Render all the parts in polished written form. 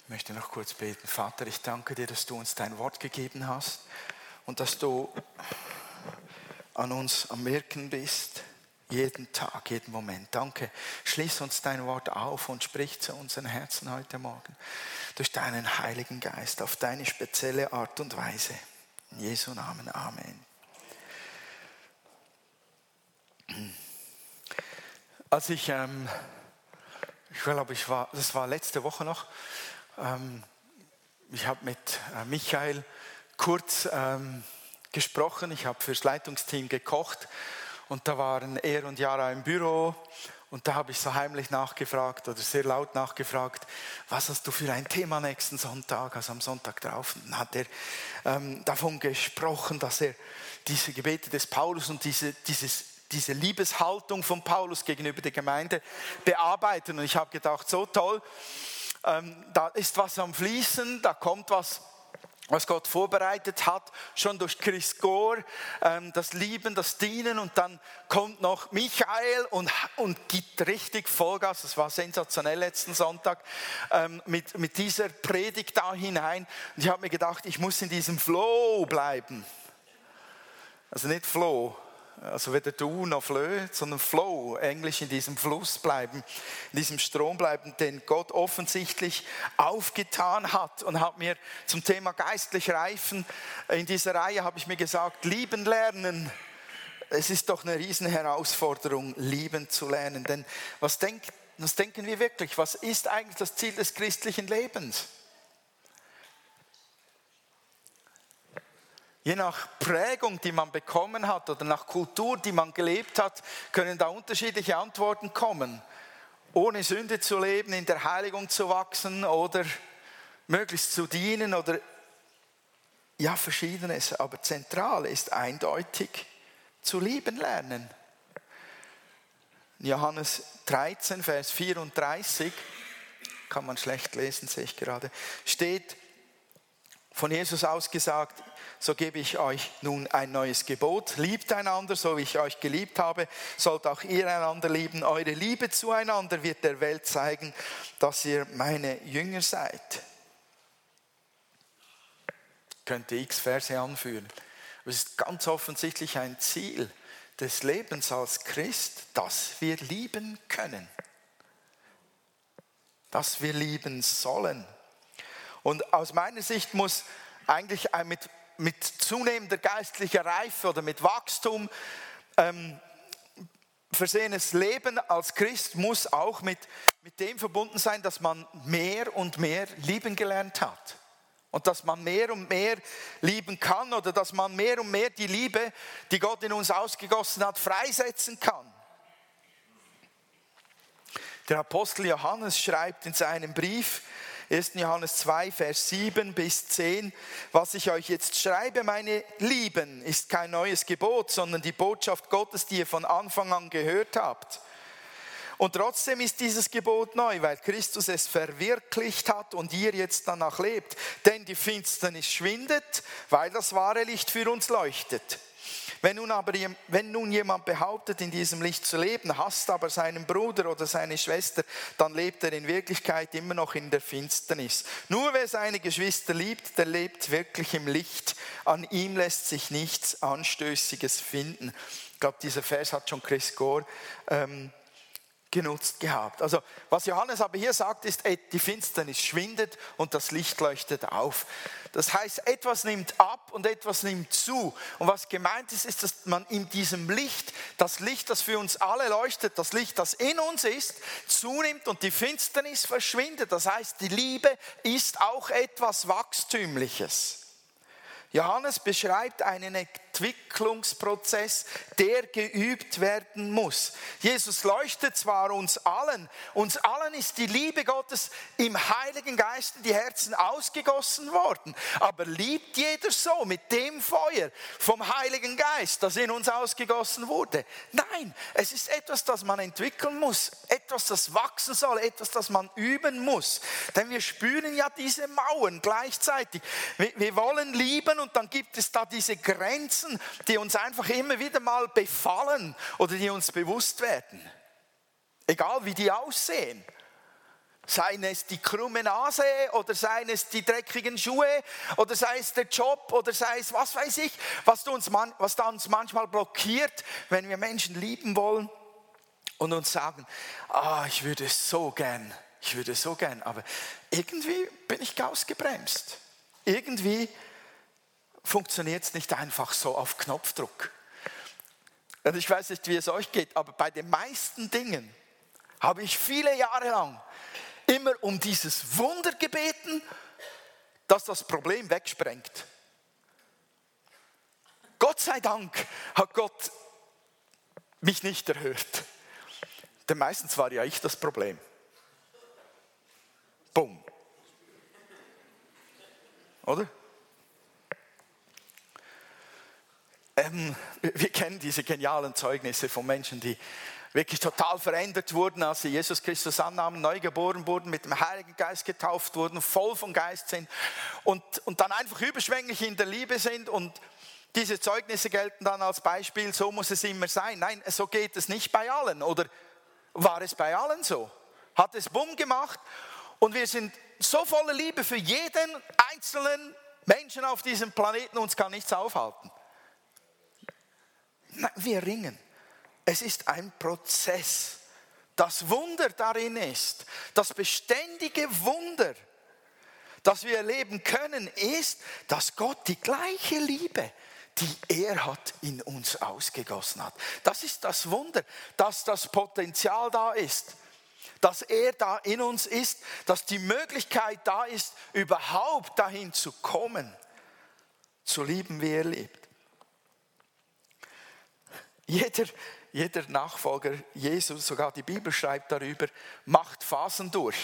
Ich möchte noch kurz beten. Vater, ich danke dir, dass du uns dein Wort gegeben hast und dass du an uns am Wirken bist, jeden Tag, jeden Moment. Danke. Schließ uns dein Wort auf und sprich zu unseren Herzen heute Morgen durch deinen Heiligen Geist auf deine spezielle Art und Weise. In Jesu Namen. Amen. Als ich glaube, das war letzte Woche noch, ich habe mit Michael kurz gesprochen, ich habe fürs Leitungsteam gekocht und da waren er und Jara im Büro und da habe ich so heimlich nachgefragt oder sehr laut nachgefragt, was hast du für ein Thema nächsten Sonntag, also am Sonntag drauf. Und dann hat er davon gesprochen, dass er diese Gebete des Paulus und diese Liebeshaltung von Paulus gegenüber der Gemeinde bearbeitet. Und ich habe gedacht, so toll, da ist was am Fließen, da kommt was Gott vorbereitet hat, schon durch Chris Gore, das Lieben, das Dienen, und dann kommt noch Michael und gibt richtig Vollgas. Das war sensationell letzten Sonntag mit dieser Predigt da hinein. Und ich habe mir gedacht, ich muss in diesem Flow bleiben. Also nicht Flow, also weder du noch Flö, sondern Flow, Englisch, in diesem Fluss bleiben, in diesem Strom bleiben, den Gott offensichtlich aufgetan hat, und hat mir zum Thema geistlich reifen, in dieser Reihe habe ich mir gesagt, lieben lernen. Es ist doch eine riesen Herausforderung, lieben zu lernen, denn was denken wir wirklich? Was ist eigentlich das Ziel des christlichen Lebens? Je nach Prägung, die man bekommen hat oder nach Kultur, die man gelebt hat, können da unterschiedliche Antworten kommen. Ohne Sünde zu leben, in der Heiligung zu wachsen oder möglichst zu dienen oder ja, Verschiedenes. Aber zentral ist eindeutig zu lieben lernen. Johannes 13, Vers 34, kann man schlecht lesen, sehe ich gerade, steht von Jesus ausgesagt, so gebe ich euch nun ein neues Gebot. Liebt einander, so wie ich euch geliebt habe, sollt auch ihr einander lieben. Eure Liebe zueinander wird der Welt zeigen, dass ihr meine Jünger seid. Ich könnte x Verse anführen. Aber es ist ganz offensichtlich ein Ziel des Lebens als Christ, dass wir lieben können. Dass wir lieben sollen. Und aus meiner Sicht muss eigentlich mit zunehmender geistlicher Reife oder mit Wachstum versehenes Leben als Christ muss auch mit dem verbunden sein, dass man mehr und mehr lieben gelernt hat. Und dass man mehr und mehr lieben kann oder dass man mehr und mehr die Liebe, die Gott in uns ausgegossen hat, freisetzen kann. Der Apostel Johannes schreibt in seinem Brief, 1. Johannes 2, Vers 7 bis 10, was ich euch jetzt schreibe, meine Lieben, ist kein neues Gebot, sondern die Botschaft Gottes, die ihr von Anfang an gehört habt. Und trotzdem ist dieses Gebot neu, weil Christus es verwirklicht hat und ihr jetzt danach lebt. Denn die Finsternis schwindet, weil das wahre Licht für uns leuchtet. Wenn nun jemand behauptet, in diesem Licht zu leben, hasst aber seinen Bruder oder seine Schwester, dann lebt er in Wirklichkeit immer noch in der Finsternis. Nur wer seine Geschwister liebt, der lebt wirklich im Licht. An ihm lässt sich nichts Anstößiges finden. Ich glaube, dieser Vers hat schon Chris Gore genutzt gehabt. Also was Johannes aber hier sagt, ist, die Finsternis schwindet und das Licht leuchtet auf. Das heißt, etwas nimmt ab und etwas nimmt zu. Und was gemeint ist, ist, dass man in diesem Licht, das Licht, das für uns alle leuchtet, das Licht, das in uns ist, zunimmt und die Finsternis verschwindet. Das heißt, die Liebe ist auch etwas Wachstümliches. Johannes beschreibt einen Entwicklungsprozess, der geübt werden muss. Jesus leuchtet zwar uns allen ist die Liebe Gottes im Heiligen Geist in die Herzen ausgegossen worden, aber liebt jeder so mit dem Feuer vom Heiligen Geist, das in uns ausgegossen wurde? Nein, es ist etwas, das man entwickeln muss, etwas, das wachsen soll, etwas, das man üben muss, denn wir spüren ja diese Mauern gleichzeitig. Wir wollen lieben und dann gibt es da diese Grenzen, die uns einfach immer wieder mal befallen oder die uns bewusst werden. Egal wie die aussehen. Seien es die krumme Nase oder seien es die dreckigen Schuhe oder sei es der Job oder sei es was weiß ich, was uns manchmal blockiert, wenn wir Menschen lieben wollen und uns sagen, ich würde so gern, aber irgendwie bin ich ausgebremst. Irgendwie funktioniert es nicht einfach so auf Knopfdruck. Und ich weiß nicht, wie es euch geht, aber bei den meisten Dingen habe ich viele Jahre lang immer um dieses Wunder gebeten, das das Problem wegsprengt. Gott sei Dank hat Gott mich nicht erhört. Denn meistens war ja ich das Problem. Bumm. Oder? Wir kennen diese genialen Zeugnisse von Menschen, die wirklich total verändert wurden, als sie Jesus Christus annahmen, neu geboren wurden, mit dem Heiligen Geist getauft wurden, voll vom Geist sind und dann einfach überschwänglich in der Liebe sind. Und diese Zeugnisse gelten dann als Beispiel, so muss es immer sein. Nein, so geht es nicht bei allen. Oder war es bei allen so? Hat es bumm gemacht? Und wir sind so voller Liebe für jeden einzelnen Menschen auf diesem Planeten, uns kann nichts aufhalten. Nein, wir ringen. Es ist ein Prozess. Das Wunder darin ist, das beständige Wunder, das wir erleben können, ist, dass Gott die gleiche Liebe, die er hat, in uns ausgegossen hat. Das ist das Wunder, dass das Potenzial da ist, dass er da in uns ist, dass die Möglichkeit da ist, überhaupt dahin zu kommen, zu lieben, wie er liebt. Jeder Nachfolger Jesus, sogar die Bibel schreibt darüber, macht Phasen durch.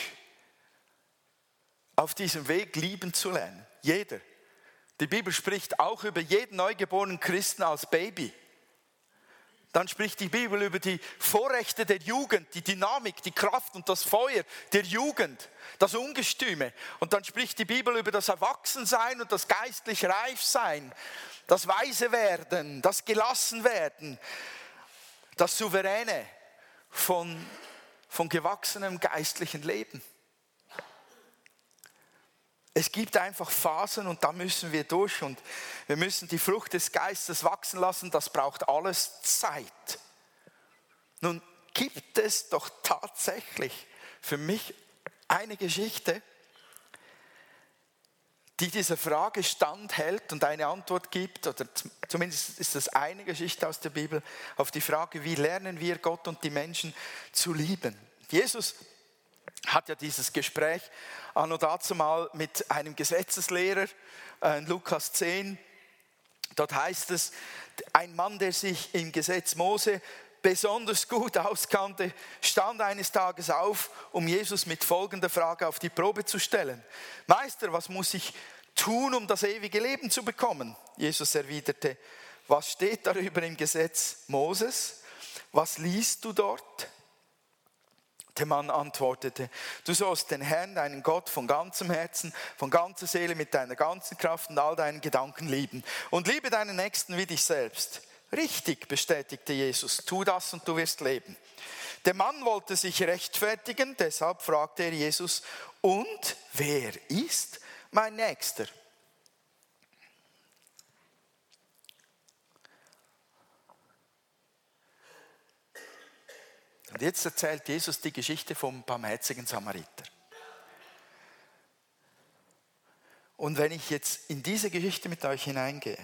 Auf diesem Weg lieben zu lernen. Jeder. Die Bibel spricht auch über jeden neugeborenen Christen als Baby. Dann spricht die Bibel über die Vorrechte der Jugend, die Dynamik, die Kraft und das Feuer der Jugend, das Ungestüme. Und dann spricht die Bibel über das Erwachsensein und das geistlich Reifsein, das Weise werden, das Gelassenwerden, das Souveräne von gewachsenem geistlichen Leben. Es gibt einfach Phasen und da müssen wir durch und wir müssen die Frucht des Geistes wachsen lassen. Das braucht alles Zeit. Nun gibt es doch tatsächlich für mich eine Geschichte, die dieser Frage standhält und eine Antwort gibt, oder zumindest ist das eine Geschichte aus der Bibel, auf die Frage, wie lernen wir Gott und die Menschen zu lieben. Jesus hat ja dieses Gespräch anno dazumal mit einem Gesetzeslehrer in Lukas 10. Dort heißt es, ein Mann, der sich im Gesetz Mose besonders gut auskannte, stand eines Tages auf, um Jesus mit folgender Frage auf die Probe zu stellen. Meister, was muss ich tun, um das ewige Leben zu bekommen? Jesus erwiderte, was steht darüber im Gesetz Moses? Was liest du dort? Der Mann antwortete, du sollst den Herrn, deinen Gott, von ganzem Herzen, von ganzer Seele, mit deiner ganzen Kraft und all deinen Gedanken lieben. Und liebe deinen Nächsten wie dich selbst. Richtig, bestätigte Jesus, tu das und du wirst leben. Der Mann wollte sich rechtfertigen, deshalb fragte er Jesus, und wer ist mein Nächster? Und jetzt erzählt Jesus die Geschichte vom barmherzigen Samariter. Und wenn ich jetzt in diese Geschichte mit euch hineingehe,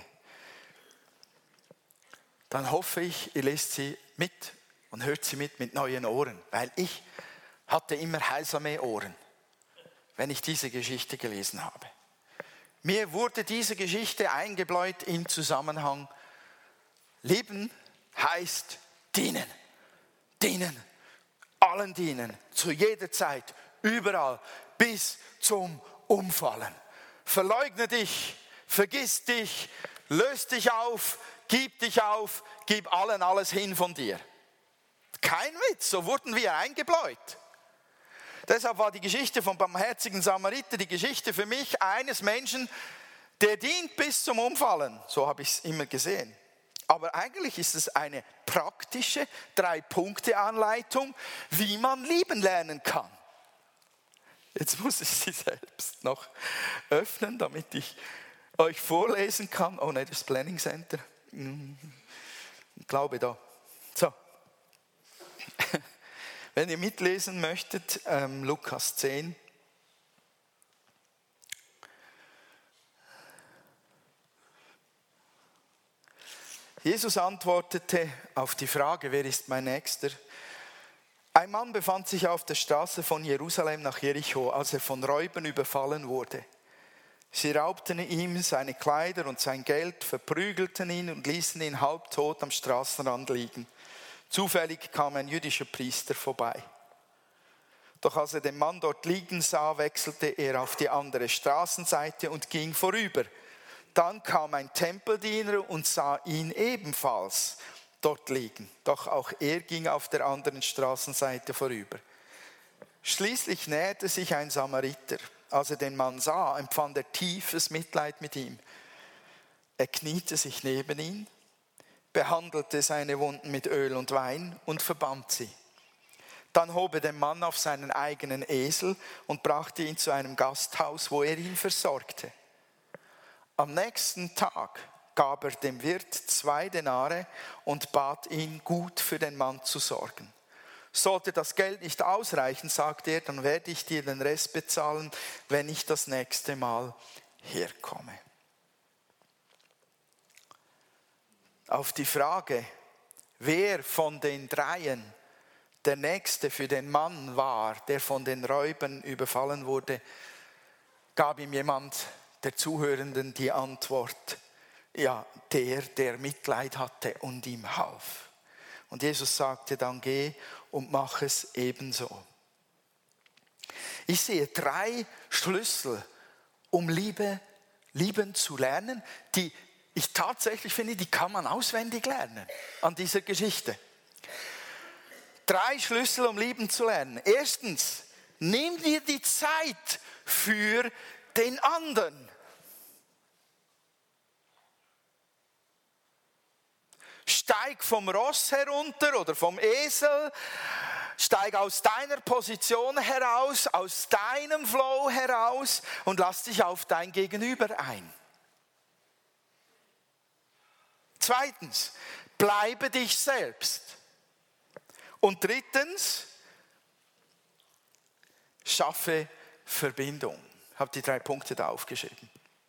dann hoffe ich, ihr lest sie mit und hört sie mit neuen Ohren. Weil ich hatte immer heilsame Ohren, wenn ich diese Geschichte gelesen habe. Mir wurde diese Geschichte eingebläut im Zusammenhang, lieben heißt dienen. Dienen, allen dienen, zu jeder Zeit, überall, bis zum Umfallen. Verleugne dich, vergiss dich, löst dich auf, gib allen alles hin von dir. Kein Witz, so wurden wir eingebläut. Deshalb war die Geschichte vom barmherzigen Samariter die Geschichte für mich eines Menschen, der dient bis zum Umfallen. So habe ich es immer gesehen. Aber eigentlich ist es eine praktische 3-Punkte-Anleitung, wie man lieben lernen kann. Jetzt muss ich sie selbst noch öffnen, damit ich euch vorlesen kann. Oh nein, das Planning Center. Ich glaube da. So. Wenn ihr mitlesen möchtet, Lukas 10. Jesus antwortete auf die Frage, wer ist mein Nächster? Ein Mann befand sich auf der Straße von Jerusalem nach Jericho, als er von Räubern überfallen wurde. Sie raubten ihm seine Kleider und sein Geld, verprügelten ihn und ließen ihn halbtot am Straßenrand liegen. Zufällig kam ein jüdischer Priester vorbei. Doch als er den Mann dort liegen sah, wechselte er auf die andere Straßenseite und ging vorüber. Dann kam ein Tempeldiener und sah ihn ebenfalls dort liegen. Doch auch er ging auf der anderen Straßenseite vorüber. Schließlich näherte sich ein Samariter. Als er den Mann sah, empfand er tiefes Mitleid mit ihm. Er kniete sich neben ihn, behandelte seine Wunden mit Öl und Wein und verband sie. Dann hob er den Mann auf seinen eigenen Esel und brachte ihn zu einem Gasthaus, wo er ihn versorgte. Am nächsten Tag gab er dem Wirt 2 Denare und bat ihn, gut für den Mann zu sorgen. Sollte das Geld nicht ausreichen, sagte er, dann werde ich dir den Rest bezahlen, wenn ich das nächste Mal herkomme. Auf die Frage, wer von den dreien der Nächste für den Mann war, der von den Räubern überfallen wurde, gab ihm jemand der Zuhörenden die Antwort, ja, der Mitleid hatte und ihm half. Und Jesus sagte dann, geh und mach es ebenso. Ich sehe 3 Schlüssel, um lieben zu lernen, die ich tatsächlich finde, die kann man auswendig lernen an dieser Geschichte. 3 Schlüssel, um lieben zu lernen. Erstens, nimm dir die Zeit für den anderen. Steig vom Ross herunter oder vom Esel, steig aus deiner Position heraus, aus deinem Flow heraus und lass dich auf dein Gegenüber ein. Zweitens, bleibe dich selbst. Und drittens, schaffe Verbindung. Ich habe die 3 Punkte da aufgeschrieben.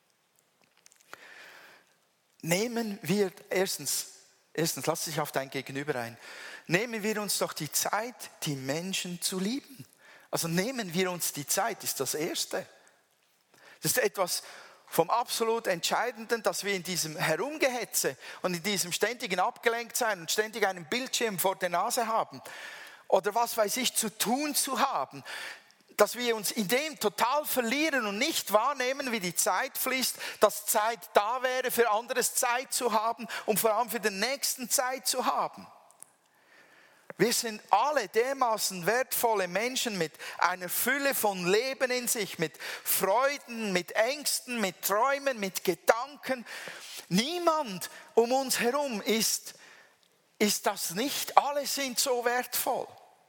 Nehmen wir erstens, lass dich auf dein Gegenüber ein. Nehmen wir uns doch die Zeit, die Menschen zu lieben. Also nehmen wir uns die Zeit, ist das Erste. Das ist etwas vom absolut Entscheidenden, dass wir in diesem Herumgehetze und in diesem ständigen Abgelenktsein und ständig einen Bildschirm vor der Nase haben oder was weiß ich zu tun zu haben, dass wir uns in dem total verlieren und nicht wahrnehmen, wie die Zeit fließt, dass Zeit da wäre, für anderes Zeit zu haben und vor allem für den nächsten Zeit zu haben. Wir sind alle dermaßen wertvolle Menschen mit einer Fülle von Leben in sich, mit Freuden, mit Ängsten, mit Träumen, mit Gedanken. Niemand um uns herum ist das nicht. Alle sind so wertvoll.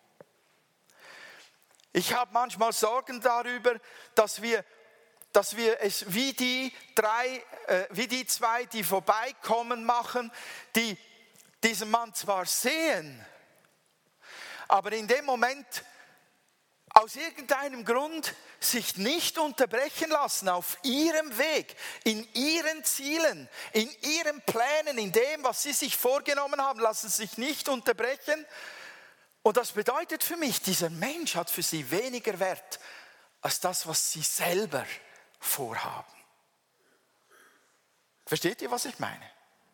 Ich habe manchmal Sorgen darüber, dass wir es wie die 2, die vorbeikommen, machen, die diesen Mann zwar sehen, aber in dem Moment aus irgendeinem Grund sich nicht unterbrechen lassen auf ihrem Weg, in ihren Zielen, in ihren Plänen, in dem, was sie sich vorgenommen haben, lassen sich nicht unterbrechen. Und das bedeutet für mich, dieser Mensch hat für sie weniger Wert als das, was sie selber vorhaben. Versteht ihr, was ich meine?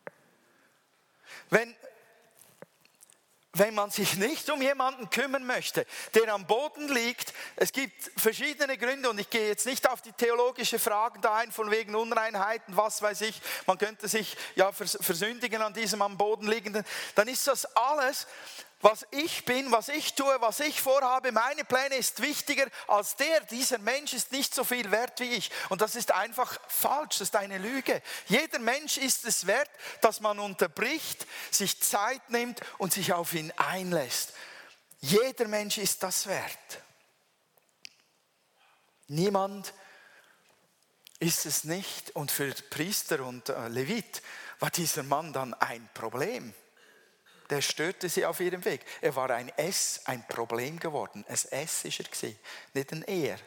Wenn man sich nicht um jemanden kümmern möchte, der am Boden liegt, es gibt verschiedene Gründe und ich gehe jetzt nicht auf die theologische Frage da ein, von wegen Unreinheiten, was weiß ich, man könnte sich ja versündigen an diesem am Boden liegenden, dann ist das alles, was ich bin, was ich tue, was ich vorhabe, meine Pläne ist wichtiger als dieser Mensch ist nicht so viel wert wie ich. Und das ist einfach falsch, das ist eine Lüge. Jeder Mensch ist es wert, dass man unterbricht, sich Zeit nimmt und sich auf ihn einlässt. Jeder Mensch ist das wert. Niemand ist es nicht. Und für Priester und Levit war dieser Mann dann ein Problem. Der störte sie auf ihrem Weg. Er war ein Problem geworden. Ein S ist er gewesen, nicht ein Er.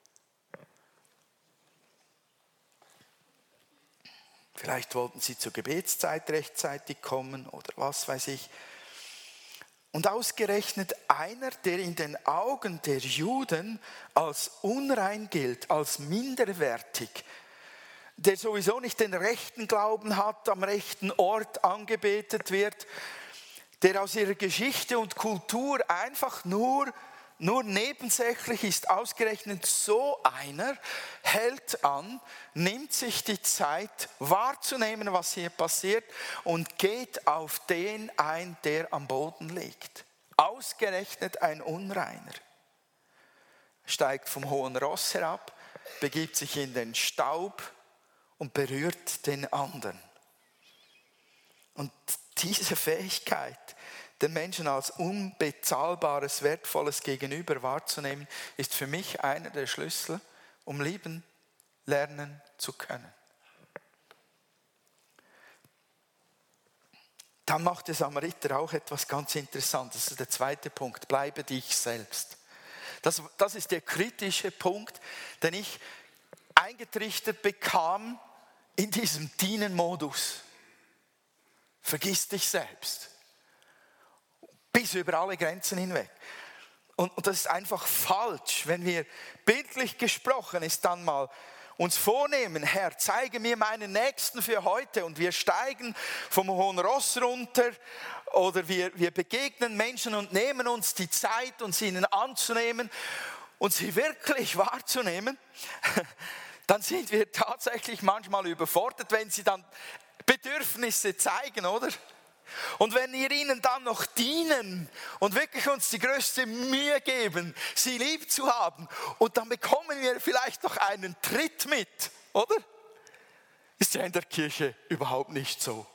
Vielleicht wollten sie zur Gebetszeit rechtzeitig kommen oder was weiß ich. Und ausgerechnet einer, der in den Augen der Juden als unrein gilt, als minderwertig, der sowieso nicht den rechten Glauben hat, am rechten Ort angebetet wird, der aus ihrer Geschichte und Kultur einfach nur nebensächlich ist, ausgerechnet so einer hält an, nimmt sich die Zeit wahrzunehmen, was hier passiert und geht auf den ein, der am Boden liegt. Ausgerechnet ein Unreiner. Steigt vom hohen Ross herab, begibt sich in den Staub und berührt den anderen. Und diese Fähigkeit, den Menschen als unbezahlbares, wertvolles Gegenüber wahrzunehmen, ist für mich einer der Schlüssel, um lieben, lernen zu können. Dann macht der Samariter auch etwas ganz Interessantes. Das ist der zweite Punkt. Bleibe dich selbst. Das ist der kritische Punkt, den ich eingetrichtert bekam in diesem Dienen-Modus. Vergiss dich selbst. Bis über alle Grenzen hinweg. Und das ist einfach falsch, wenn wir bildlich gesprochen ist dann mal uns vornehmen, Herr, zeige mir meinen Nächsten für heute und wir steigen vom hohen Ross runter oder wir begegnen Menschen und nehmen uns die Zeit, uns ihnen anzunehmen und sie wirklich wahrzunehmen, dann sind wir tatsächlich manchmal überfordert, wenn sie dann Bedürfnisse zeigen, oder? Und wenn wir ihnen dann noch dienen und wirklich uns die größte Mühe geben, sie lieb zu haben, und dann bekommen wir vielleicht noch einen Tritt mit, oder? Ist ja in der Kirche überhaupt nicht so.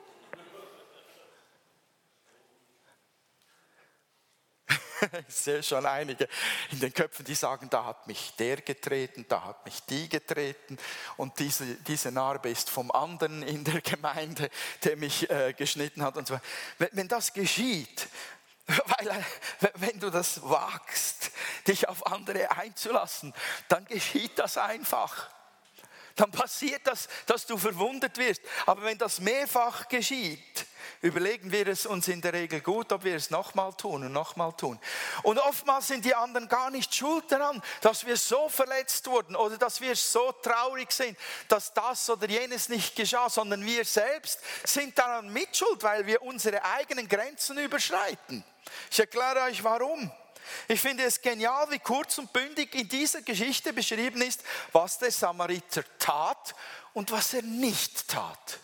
Ich sehe schon einige in den Köpfen, die sagen, da hat mich der getreten, da hat mich die getreten und diese Narbe ist vom anderen in der Gemeinde, der mich geschnitten hat und so weiter. Wenn das geschieht, wenn du das wagst, dich auf andere einzulassen, dann geschieht das einfach. Dann passiert das, dass du verwundet wirst. Aber wenn das mehrfach geschieht, überlegen wir es uns in der Regel gut, ob wir es nochmal tun und nochmal tun. Und oftmals sind die anderen gar nicht schuld daran, dass wir so verletzt wurden oder dass wir so traurig sind, dass das oder jenes nicht geschah, sondern wir selbst sind daran mitschuld, weil wir unsere eigenen Grenzen überschreiten. Ich erkläre euch warum. Ich finde es genial, wie kurz und bündig in dieser Geschichte beschrieben ist, was der Samariter tat und was er nicht tat.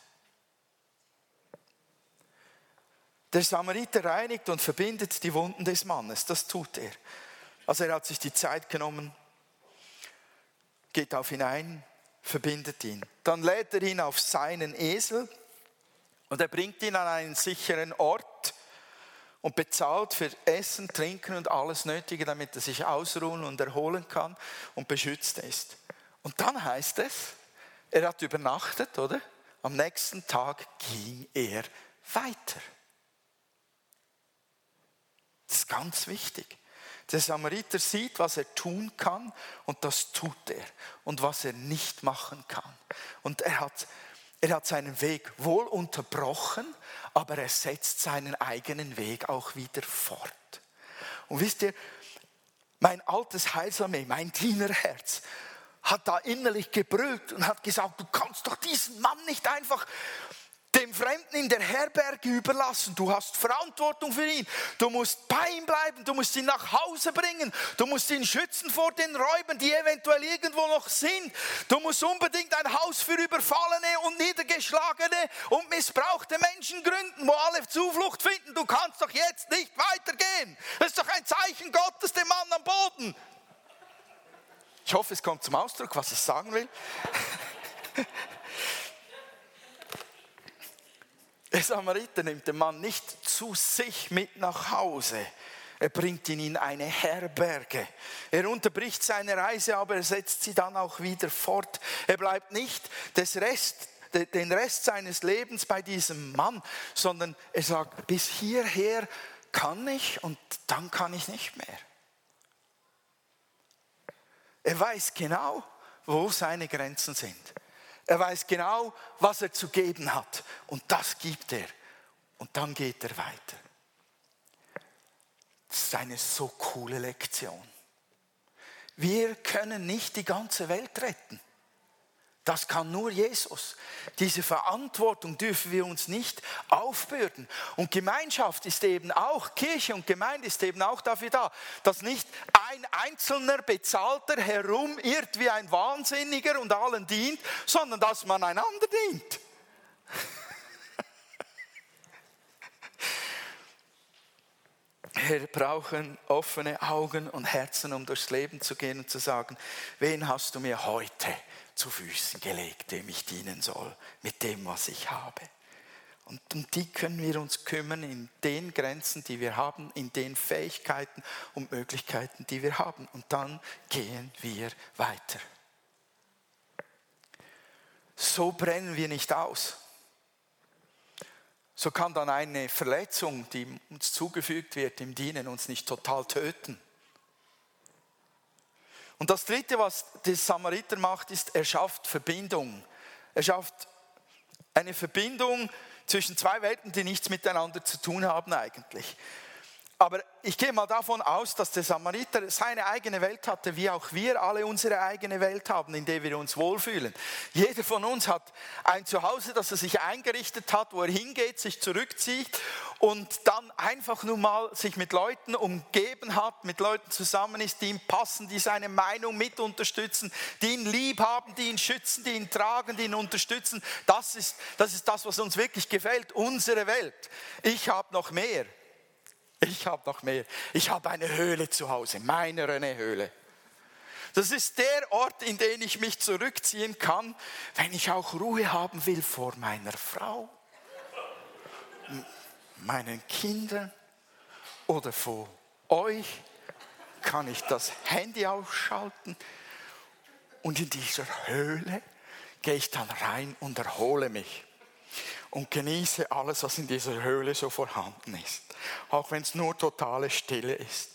Der Samariter reinigt und verbindet die Wunden des Mannes, das tut er. Also er hat sich die Zeit genommen, geht auf ihn ein, verbindet ihn. Dann lädt er ihn auf seinen Esel und er bringt ihn an einen sicheren Ort und bezahlt für Essen, Trinken und alles Nötige, damit er sich ausruhen und erholen kann und beschützt ist. Und dann heißt es, er hat übernachtet, oder? Am nächsten Tag ging er weiter. Das ist ganz wichtig. Der Samariter sieht, was er tun kann und das tut er. Und was er nicht machen kann. Und er hat seinen Weg wohl unterbrochen, aber er setzt seinen eigenen Weg auch wieder fort. Und wisst ihr, mein altes Heilsarmee, mein Dienerherz, hat da innerlich gebrüllt und hat gesagt, du kannst doch diesen Mann nicht einfach dem Fremden in der Herberge überlassen. Du hast Verantwortung für ihn. Du musst bei ihm bleiben. Du musst ihn nach Hause bringen. Du musst ihn schützen vor den Räubern, die eventuell irgendwo noch sind. Du musst unbedingt ein Haus für Überfallene und Niedergeschlagene und missbrauchte Menschen gründen, wo alle Zuflucht finden. Du kannst doch jetzt nicht weitergehen. Das ist doch ein Zeichen Gottes, der Mann am Boden. Ich hoffe, es kommt zum Ausdruck, was ich sagen will. Der Samariter nimmt den Mann nicht zu sich mit nach Hause, Er bringt ihn in eine Herberge. Er unterbricht seine Reise, aber er setzt sie dann auch wieder fort. Er bleibt nicht den Rest seines Lebens bei diesem Mann, sondern er sagt, bis hierher kann ich und dann kann ich nicht mehr. Er weiß genau, wo seine Grenzen sind. Er weiß genau, was er zu geben hat. Und das gibt er. Und dann geht er weiter. Das ist eine so coole Lektion. Wir können nicht die ganze Welt retten. Das kann nur Jesus. Diese Verantwortung dürfen wir uns nicht aufbürden. Und Gemeinschaft ist eben auch, Kirche und Gemeinde ist eben auch dafür da, dass nicht ein einzelner Bezahlter herumirrt wie ein Wahnsinniger und allen dient, sondern dass man einander dient. Wir brauchen offene Augen und Herzen, um durchs Leben zu gehen und zu sagen, wen hast du mir heute zu Füßen gelegt, dem ich dienen soll, mit dem, was ich habe. Und um die können wir uns kümmern in den Grenzen, die wir haben, in den Fähigkeiten und Möglichkeiten, die wir haben. Und dann gehen wir weiter. So brennen wir nicht aus. So kann dann eine Verletzung, die uns zugefügt wird im Dienen, uns nicht total töten. Und das Dritte, was der Samariter macht, ist, er schafft Verbindung. Er schafft eine Verbindung zwischen zwei Welten, die nichts miteinander zu tun haben eigentlich. Aber ich gehe mal davon aus, dass der Samariter seine eigene Welt hatte, wie auch wir alle unsere eigene Welt haben, in der wir uns wohlfühlen. Jeder von uns hat ein Zuhause, das er sich eingerichtet hat, wo er hingeht, sich zurückzieht und dann einfach nur mal sich mit Leuten umgeben hat, mit Leuten zusammen ist, die ihm passen, die seine Meinung mit unterstützen, die ihn lieb haben, die ihn schützen, die ihn tragen, die ihn unterstützen. Das ist das, was uns wirklich gefällt, unsere Welt. Ich habe noch mehr. Ich habe eine Höhle zu Hause, meine René-Höhle. Das ist der Ort, in den ich mich zurückziehen kann, wenn ich auch Ruhe haben will vor meiner Frau, meinen Kindern oder vor euch. Kann ich das Handy ausschalten und in dieser Höhle gehe ich dann rein und erhole mich. Und genieße alles, was in dieser Höhle so vorhanden ist. Auch wenn es nur totale Stille ist.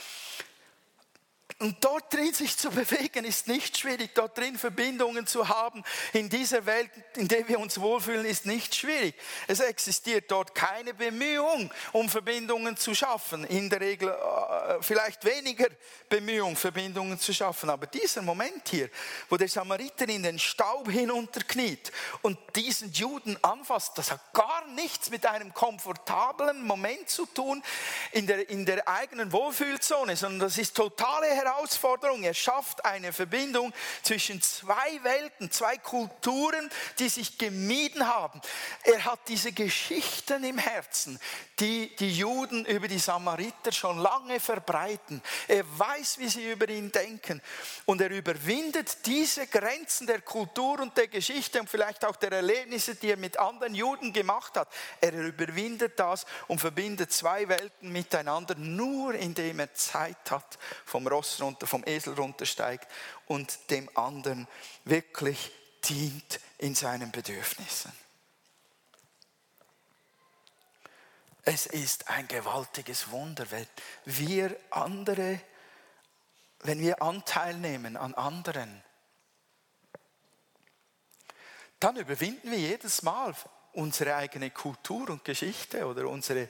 Und dort drin sich zu bewegen, ist nicht schwierig. Dort drin Verbindungen zu haben, in dieser Welt, in der wir uns wohlfühlen, ist nicht schwierig. Es existiert dort keine Bemühung, um Verbindungen zu schaffen. In der Regel vielleicht weniger Bemühung, Verbindungen zu schaffen. Aber dieser Moment hier, wo der Samariter in den Staub hinunterkniet und diesen Juden anfasst, das hat gar nichts mit einem komfortablen Moment zu tun in der eigenen Wohlfühlzone, sondern das ist totale Herausforderung. Er schafft eine Verbindung zwischen zwei Welten, zwei Kulturen, die sich gemieden haben. Er hat diese Geschichten im Herzen, die die Juden über die Samariter schon lange verbreiten. Er weiß, wie sie über ihn denken. Und er überwindet diese Grenzen der Kultur und der Geschichte und vielleicht auch der Erlebnisse, die er mit anderen Juden gemacht hat. Er überwindet das und verbindet zwei Welten miteinander, nur indem er Zeit hat, vom Esel runtersteigt und dem anderen wirklich dient in seinen Bedürfnissen. Es ist ein gewaltiges Wunder, wenn wir Anteil nehmen an anderen, dann überwinden wir jedes Mal unsere eigene Kultur und Geschichte oder unsere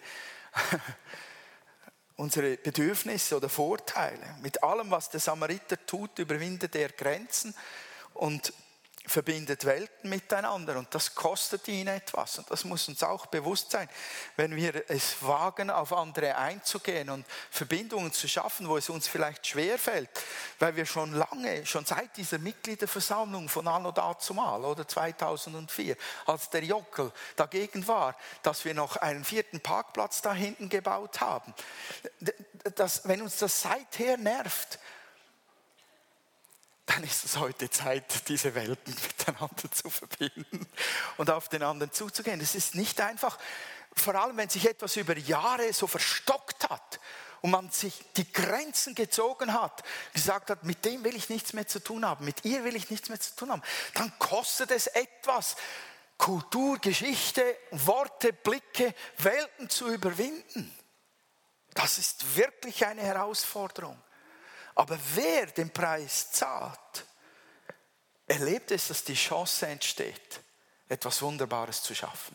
Bedürfnisse oder Vorteile. Mit allem, was der Samariter tut, überwindet er Grenzen und verbindet Welten miteinander. Und das kostet ihn etwas. Und das muss uns auch bewusst sein, wenn wir es wagen, auf andere einzugehen und Verbindungen zu schaffen, wo es uns vielleicht schwerfällt, weil wir schon seit dieser Mitgliederversammlung von anno dazumal oder 2004, als der Jockel dagegen war, dass wir noch einen 4. Parkplatz da hinten gebaut haben. Wenn uns das seither nervt, dann ist es heute Zeit, diese Welten miteinander zu verbinden und auf den anderen zuzugehen. Es ist nicht einfach, vor allem wenn sich etwas über Jahre so verstockt hat und man sich die Grenzen gezogen hat, gesagt hat, mit dem will ich nichts mehr zu tun haben, mit ihr will ich nichts mehr zu tun haben, dann kostet es etwas, Kultur, Geschichte, Worte, Blicke, Welten zu überwinden. Das ist wirklich eine Herausforderung. Aber wer den Preis zahlt, erlebt es, dass die Chance entsteht, etwas Wunderbares zu schaffen.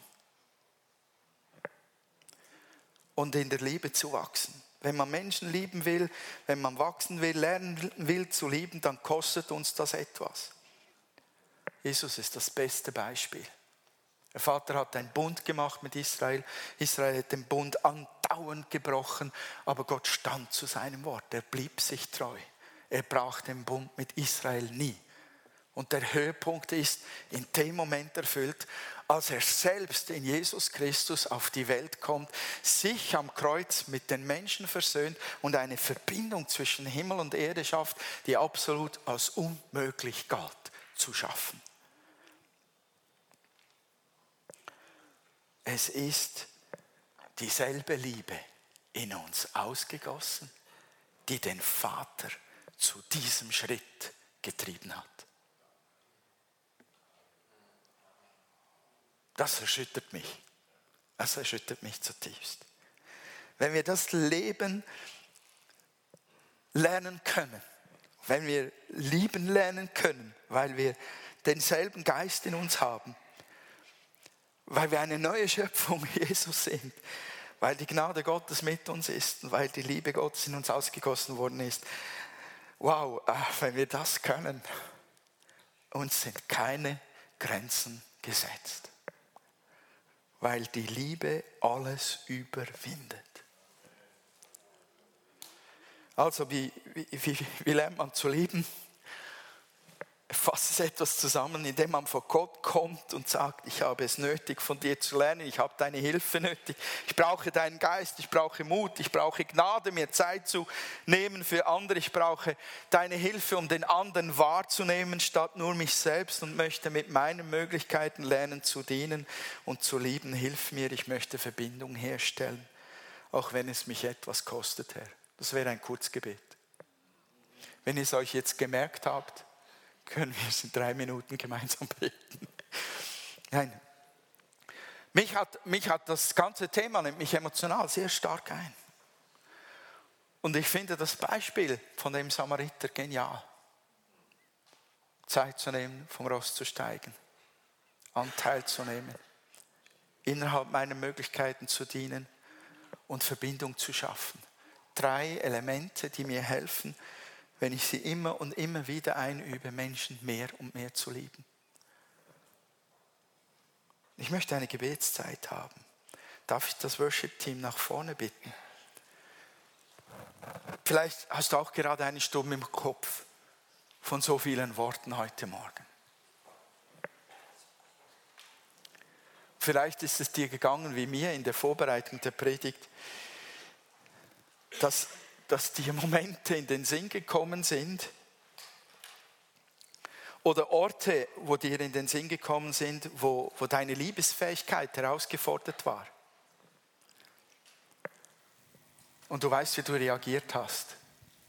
Und in der Liebe zu wachsen. Wenn man Menschen lieben will, wenn man wachsen will, lernen will zu lieben, dann kostet uns das etwas. Jesus ist das beste Beispiel. Der Vater hat einen Bund gemacht mit Israel. Israel hat den Bund andauernd gebrochen, aber Gott stand zu seinem Wort. Er blieb sich treu. Er brach den Bund mit Israel nie. Und der Höhepunkt ist in dem Moment erfüllt, als er selbst in Jesus Christus auf die Welt kommt, sich am Kreuz mit den Menschen versöhnt und eine Verbindung zwischen Himmel und Erde schafft, die absolut als unmöglich galt zu schaffen. Es ist dieselbe Liebe in uns ausgegossen, die den Vater zu diesem Schritt getrieben hat. Das erschüttert mich. Das erschüttert mich zutiefst. Wenn wir das Leben lernen können, wenn wir lieben lernen können, weil wir denselben Geist in uns haben, weil wir eine neue Schöpfung Jesus sind, weil die Gnade Gottes mit uns ist und weil die Liebe Gottes in uns ausgegossen worden ist. Wow, wenn wir das können, uns sind keine Grenzen gesetzt, weil die Liebe alles überwindet. Also wie lernt man zu lieben? Ich fasse es etwas zusammen, indem man vor Gott kommt und sagt, ich habe es nötig, von dir zu lernen, ich habe deine Hilfe nötig, ich brauche deinen Geist, ich brauche Mut, ich brauche Gnade, mir Zeit zu nehmen für andere, ich brauche deine Hilfe, um den anderen wahrzunehmen, statt nur mich selbst, und möchte mit meinen Möglichkeiten lernen zu dienen und zu lieben. Hilf mir, ich möchte Verbindung herstellen, auch wenn es mich etwas kostet, Herr. Das wäre ein Kurzgebet. Wenn ihr es euch jetzt gemerkt habt, können wir es in 3 Minuten gemeinsam beten. Nein. Mich hat das ganze Thema, nimmt mich emotional sehr stark ein. Und ich finde das Beispiel von dem Samariter genial. Zeit zu nehmen, vom Ross zu steigen, Anteil zu nehmen, innerhalb meiner Möglichkeiten zu dienen und Verbindung zu schaffen. 3 Elemente, die mir helfen, wenn ich sie immer und immer wieder einübe, Menschen mehr und mehr zu lieben. Ich möchte eine Gebetszeit haben. Darf ich das Worship-Team nach vorne bitten? Vielleicht hast du auch gerade einen Sturm im Kopf von so vielen Worten heute Morgen. Vielleicht ist es dir gegangen wie mir in der Vorbereitung der Predigt, dass dir Momente in den Sinn gekommen sind oder Orte, wo dir in den Sinn gekommen sind, wo deine Liebesfähigkeit herausgefordert war. Und du weißt, wie du reagiert hast.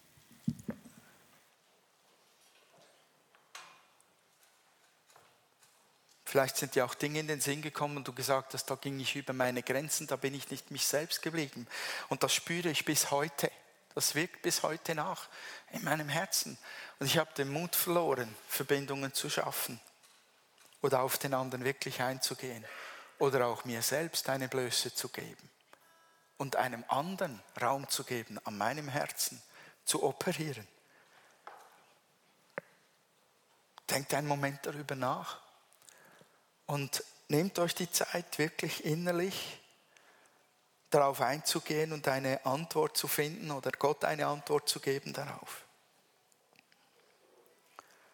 Vielleicht sind dir auch Dinge in den Sinn gekommen und du gesagt hast, da ging ich über meine Grenzen, da bin ich nicht mich selbst geblieben. Und das spüre ich bis heute. Das wirkt bis heute nach in meinem Herzen. Und ich habe den Mut verloren, Verbindungen zu schaffen oder auf den anderen wirklich einzugehen oder auch mir selbst eine Blöße zu geben und einem anderen Raum zu geben, an meinem Herzen zu operieren. Denkt einen Moment darüber nach und nehmt euch die Zeit, wirklich innerlich darauf einzugehen und eine Antwort zu finden oder Gott eine Antwort zu geben darauf.